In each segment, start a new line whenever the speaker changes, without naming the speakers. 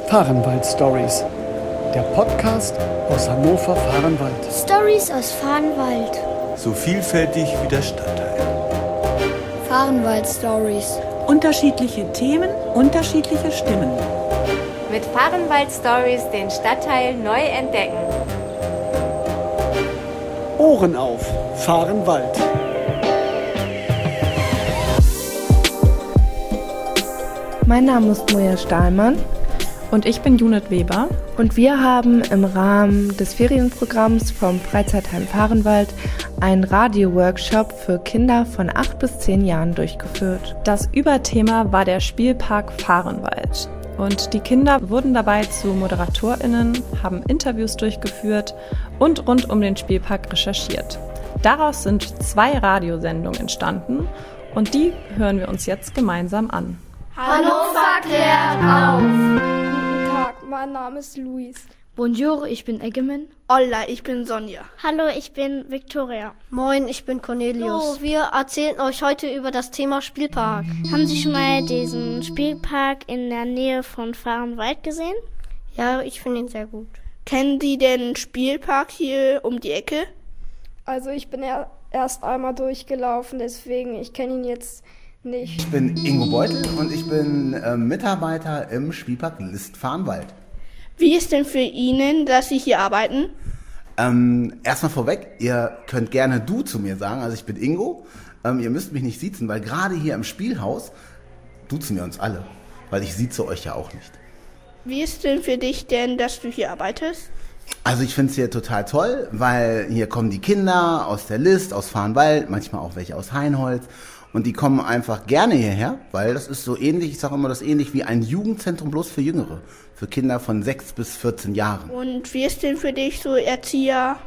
Fahrenwald Stories, der Podcast aus Hannover-Fahrenwald.
Stories aus Fahrenwald.
So vielfältig wie der Stadtteil.
Fahrenwald Stories.
Unterschiedliche Themen, unterschiedliche Stimmen.
Mit Fahrenwald Stories den Stadtteil neu entdecken.
Ohren auf, Fahrenwald.
Mein Name ist Moja Stahlmann.
Und ich bin Junit Weber.
Und wir haben im Rahmen des Ferienprogramms vom Freizeitheim Fahrenwald einen Radio-Workshop für Kinder von 8 bis 10 Jahren durchgeführt.
Das Überthema war der Spielpark Fahrenwald. Und die Kinder wurden dabei zu ModeratorInnen, haben Interviews durchgeführt und rund um den Spielpark recherchiert. Daraus sind 2 Radiosendungen entstanden und die hören wir uns jetzt gemeinsam an.
Hannover klärt auf!
Guten Tag, mein Name ist Luis.
Bonjour, ich bin Eggemann.
Hola, ich bin Sonja.
Hallo, ich bin Victoria.
Moin, ich bin Cornelius.
So,
wir erzählen euch heute über das Thema Spielpark.
Haben Sie schon mal diesen Spielpark in der Nähe von Fahrenwald gesehen?
Ja, ich finde ihn sehr gut.
Kennen Sie den Spielpark hier um die Ecke?
Also ich bin erst einmal durchgelaufen, deswegen ich kenne ihn jetzt nicht.
Ich bin Ingo Beutel und ich bin Mitarbeiter im Spielpark List Fahrenwald.
Wie ist denn für Ihnen, dass Sie hier arbeiten?
Erstmal vorweg, ihr könnt gerne du zu mir sagen, also ich bin Ingo. Ihr müsst mich nicht siezen, weil gerade hier im Spielhaus duzen wir uns alle, weil ich sieze euch ja auch nicht.
Wie ist denn für dich denn, dass du hier arbeitest?
Also ich finde es hier total toll, weil hier kommen die Kinder aus der List, aus Fahrenwald, manchmal auch welche aus Heinholz. Und die kommen einfach gerne hierher, weil das ist so ähnlich, ich sage immer, das ist ähnlich wie ein Jugendzentrum bloß für Jüngere, für Kinder von 6 bis 14 Jahren.
Und wie ist denn für dich so Erzieher?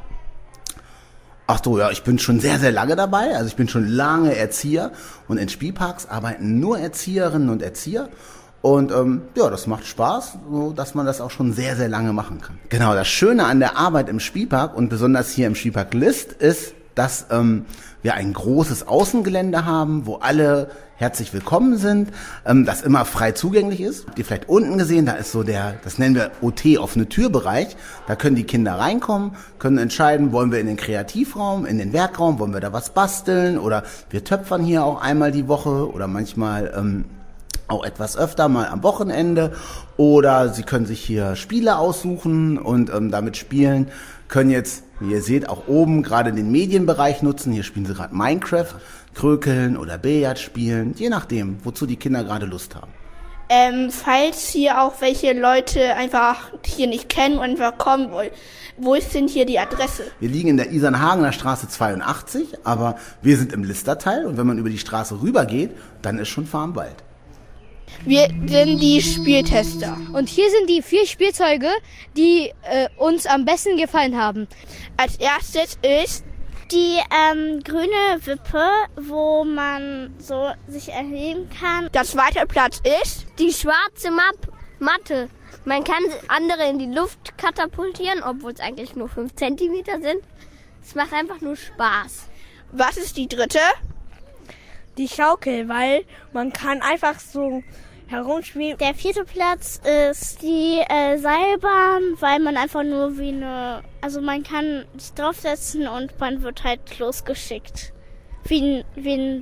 Ach so, ja, ich bin schon sehr, sehr lange dabei, also ich bin schon lange Erzieher und in Spielparks arbeiten nur Erzieherinnen und Erzieher. Und ja, das macht Spaß, so dass man das auch schon sehr, sehr lange machen kann. Genau, das Schöne an der Arbeit im Spielpark und besonders hier im Spielpark List ist, dass wir ein großes Außengelände haben, wo alle herzlich willkommen sind, das immer frei zugänglich ist. Habt ihr vielleicht unten gesehen, da ist so das nennen wir OT, offene Türbereich. Da können die Kinder reinkommen, können entscheiden, wollen wir in den Kreativraum, in den Werkraum, wollen wir da was basteln oder wir töpfern hier auch einmal die Woche oder manchmal auch etwas öfter, mal am Wochenende. Oder sie können sich hier Spiele aussuchen und damit spielen, können jetzt, wie ihr seht, auch oben gerade den Medienbereich nutzen. Hier spielen sie gerade Minecraft, Krökeln oder Billard spielen, je nachdem, wozu die Kinder gerade Lust haben.
Falls hier auch welche Leute einfach hier nicht kennen und einfach kommen wollen, wo ist denn hier die Adresse?
Wir liegen in der Isernhagener Straße 82, aber wir sind im Listerteil und wenn man über die Straße rübergeht, dann ist schon Fahrenwald.
Wir sind die Spieltester.
Und hier sind die 4 Spielzeuge, die uns am besten gefallen haben.
Als erstes ist
die grüne Wippe, wo man so sich erheben kann.
Der zweite Platz ist
die schwarze Matte. Man kann andere in die Luft katapultieren, obwohl es eigentlich nur 5 Zentimeter sind. Es macht einfach nur Spaß.
Was ist die dritte?
Die Schaukel, weil man kann einfach so herumspielen.
Der 4. Platz ist die Seilbahn, weil man einfach nur also man kann sich draufsetzen und man wird halt losgeschickt. Wie ein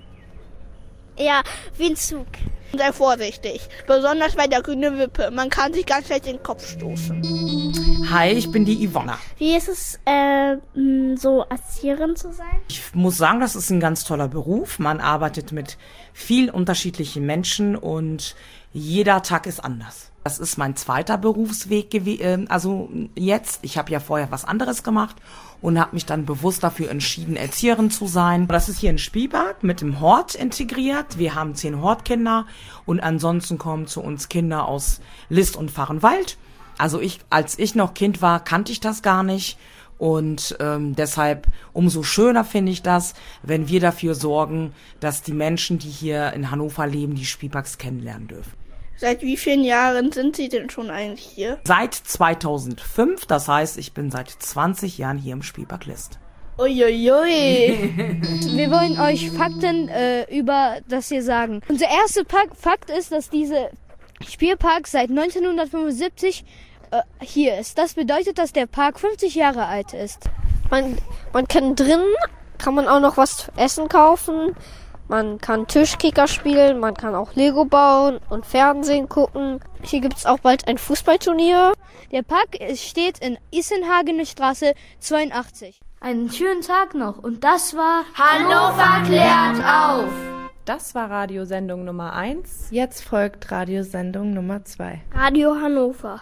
Zug.
Sei vorsichtig, besonders bei der grünen Wippe. Man kann sich ganz leicht in den Kopf stoßen.
Hi, ich bin die Ivona.
Wie ist es, so Erzieherin zu sein?
Ich muss sagen, das ist ein ganz toller Beruf. Man arbeitet mit vielen unterschiedlichen Menschen und jeder Tag ist anders. Das ist mein zweiter Berufsweg gewesen. Also jetzt, ich habe ja vorher was anderes gemacht und habe mich dann bewusst dafür entschieden, Erzieherin zu sein. Das ist hier ein Spielpark mit dem Hort integriert. Wir haben 10 Hortkinder und ansonsten kommen zu uns Kinder aus List und Fahrenwald. Also als ich noch Kind war, kannte ich das gar nicht. Und deshalb umso schöner finde ich das, wenn wir dafür sorgen, dass die Menschen, die hier in Hannover leben, die Spielparks kennenlernen dürfen.
Seit wie vielen Jahren sind Sie denn schon eigentlich hier?
Seit 2005, das heißt, ich bin seit 20 Jahren hier im Spielpark List.
Uiuiui. Wir wollen euch Fakten über das hier sagen. Unser erster Fakt ist, dass diese Spielpark seit 1975 hier ist. Das bedeutet, dass der Park 50 Jahre alt ist.
Man kann drinnen, kann man auch noch was zu essen kaufen. Man kann Tischkicker spielen, man kann auch Lego bauen und Fernsehen gucken. Hier gibt es auch bald ein Fußballturnier.
Der Park steht in Issenhagener Straße 82.
Einen schönen Tag noch und das war
Hannover klärt auf!
Das war Radiosendung Nummer 1.
Jetzt folgt Radiosendung Nummer 2.
Radio Hannover.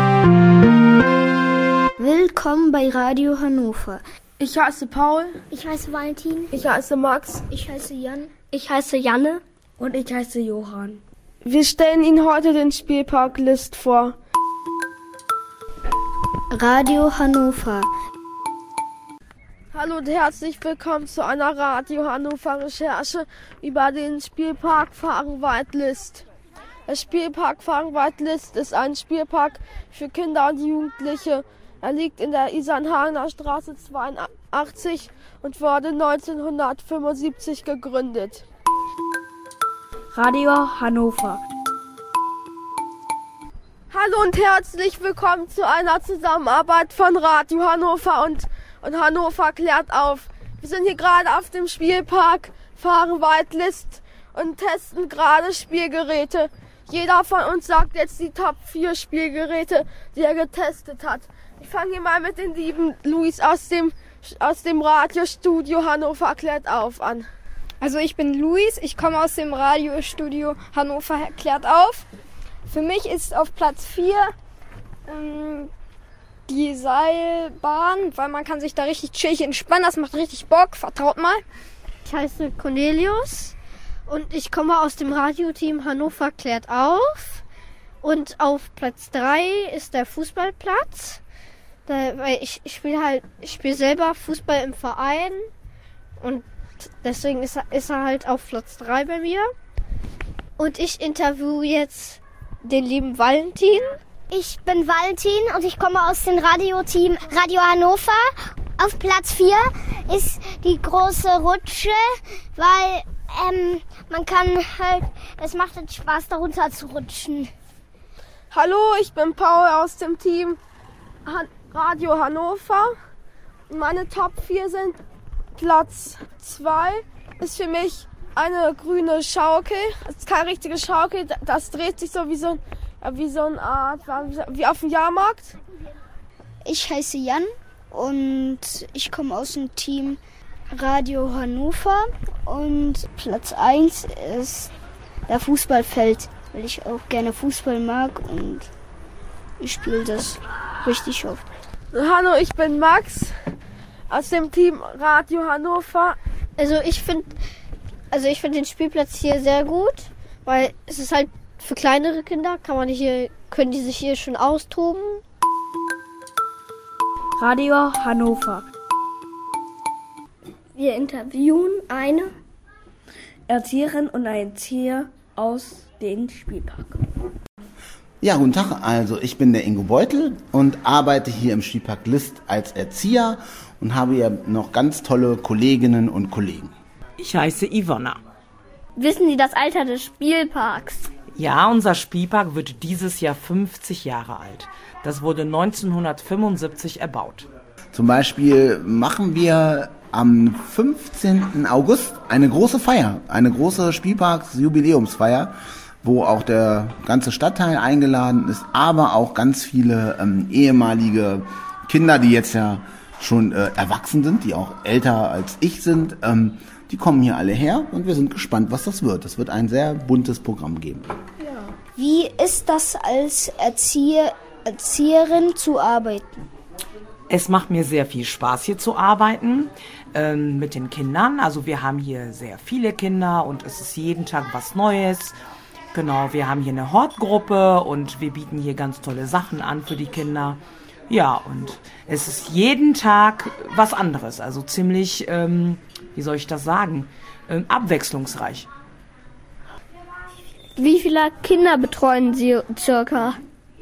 Willkommen bei Radio Hannover.
Ich heiße Paul.
Ich heiße Valentin.
Ich heiße Max.
Ich heiße Jan. Ich heiße Janne.
Und ich heiße Johann. Wir stellen Ihnen heute den Spielpark List vor.
Radio Hannover.
Hallo und herzlich willkommen zu einer Radio Hannover Recherche über den Spielpark Fahrenwald-List. Der Spielpark Fahrenwald-List ist ein Spielpark für Kinder und Jugendliche. Er liegt in der Isernhagener Straße 82 und wurde 1975 gegründet.
Radio Hannover.
Hallo und herzlich willkommen zu einer Zusammenarbeit von Radio Hannover und Hannover klärt auf. Wir sind hier gerade auf dem Spielpark Fahrenwald-List und testen gerade Spielgeräte. Jeder von uns sagt jetzt die Top 4 Spielgeräte, die er getestet hat. Ich fange hier mal mit dem lieben Luis aus dem Radiostudio Hannover klärt auf an.
Also ich bin Luis, ich komme aus dem Radiostudio Hannover klärt auf. Für mich ist auf Platz 4 die Seilbahn, weil man kann sich da richtig chillig entspannen, das macht richtig Bock, vertraut mal.
Ich heiße Cornelius und ich komme aus dem Radioteam Hannover klärt auf. Und auf Platz 3 ist der Fußballplatz. Weil ich spiele selber Fußball im Verein und deswegen ist er halt auf Platz 3 bei mir. Und ich interviewe jetzt den lieben Valentin.
Ich bin Valentin und ich komme aus dem Radioteam Radio Hannover. Auf Platz 4 ist die große Rutsche, weil man kann halt, es macht halt Spaß, darunter zu rutschen.
Hallo, ich bin Paul aus dem Team Radio Hannover. Meine Top 4 sind Platz 2 ist für mich eine grüne Schaukel. Das ist keine richtige Schaukel, das dreht sich so wie so eine Art, wie auf dem Jahrmarkt.
Ich heiße Jan und ich komme aus dem Team Radio Hannover und Platz 1 ist der Fußballfeld, weil ich auch gerne Fußball mag und ich spiele das richtig oft.
Hallo, ich bin Max aus dem Team Radio Hannover.
Also ich finde den Spielplatz hier sehr gut, weil es ist halt für kleinere Kinder, können die sich hier schon austoben.
Radio Hannover. Wir interviewen eine Erzieherin und einen Erzieher aus dem Spielpark.
Ja, guten Tag. Also ich bin der Ingo Beutel und arbeite hier im Spielpark List als Erzieher und habe hier noch ganz tolle Kolleginnen und Kollegen.
Ich heiße Ivona.
Wissen Sie das Alter des Spielparks?
Ja, unser Spielpark wird dieses Jahr 50 Jahre alt. Das wurde 1975 erbaut.
Zum Beispiel machen wir am 15. August eine große Feier, eine große Spielparksjubiläumsfeier, wo auch der ganze Stadtteil eingeladen ist, aber auch ganz viele ehemalige Kinder, die jetzt ja schon erwachsen sind, die auch älter als ich sind, die kommen hier alle her und wir sind gespannt, was das wird. Es wird ein sehr buntes Programm geben.
Wie ist das als Erzieherin zu arbeiten?
Es macht mir sehr viel Spaß, hier zu arbeiten mit den Kindern. Also wir haben hier sehr viele Kinder und es ist jeden Tag was Neues. Genau, wir haben hier eine Hortgruppe und wir bieten hier ganz tolle Sachen an für die Kinder. Ja, und es ist jeden Tag was anderes, also ziemlich, wie soll ich das sagen, abwechslungsreich.
Wie viele Kinder betreuen Sie circa?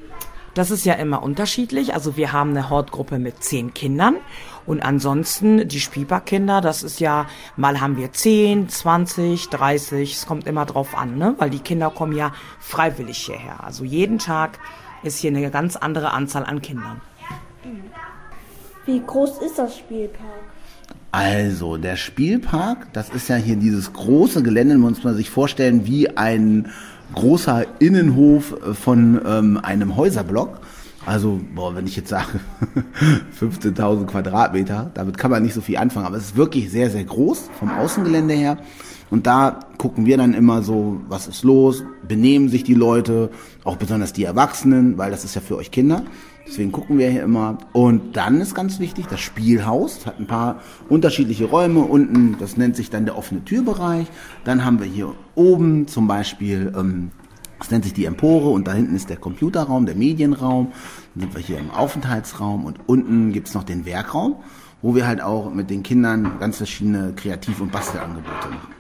Das ist ja immer unterschiedlich. Also wir haben eine Hortgruppe mit 10 Kindern und ansonsten die Spielparkkinder, das ist ja, mal haben wir 10, 20, 30, es kommt immer drauf an, ne? Weil die Kinder kommen ja freiwillig hierher. Also jeden Tag ist hier eine ganz andere Anzahl an Kindern.
Wie groß ist das Spielpark?
Also, der Spielpark, das ist ja hier dieses große Gelände, muss man sich vorstellen, wie ein großer Innenhof von einem Häuserblock. Also, wenn ich jetzt sage 15.000 Quadratmeter, damit kann man nicht so viel anfangen, aber es ist wirklich sehr, sehr groß vom Außengelände her. Und da gucken wir dann immer so, was ist los, benehmen sich die Leute, auch besonders die Erwachsenen, weil das ist ja für euch Kinder. Deswegen gucken wir hier immer. Und dann ist ganz wichtig, das Spielhaus hat ein paar unterschiedliche Räume. Unten, das nennt sich dann der offene Türbereich. Dann haben wir hier oben zum Beispiel, das nennt sich die Empore und da hinten ist der Computerraum, der Medienraum. Dann sind wir hier im Aufenthaltsraum und unten gibt's noch den Werkraum, wo wir halt auch mit den Kindern ganz verschiedene Kreativ- und Bastelangebote machen.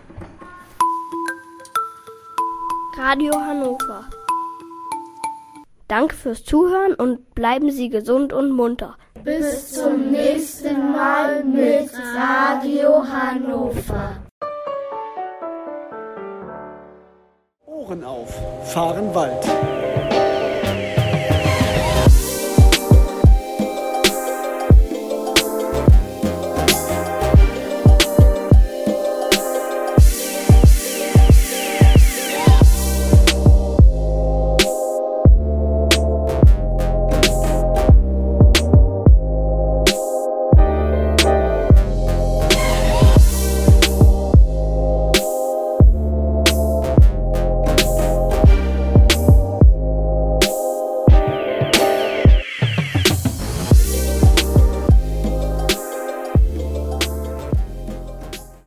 Radio Hannover. Danke fürs Zuhören und bleiben Sie gesund und munter.
Bis zum nächsten Mal mit Radio Hannover.
Ohren auf, fahren Wald.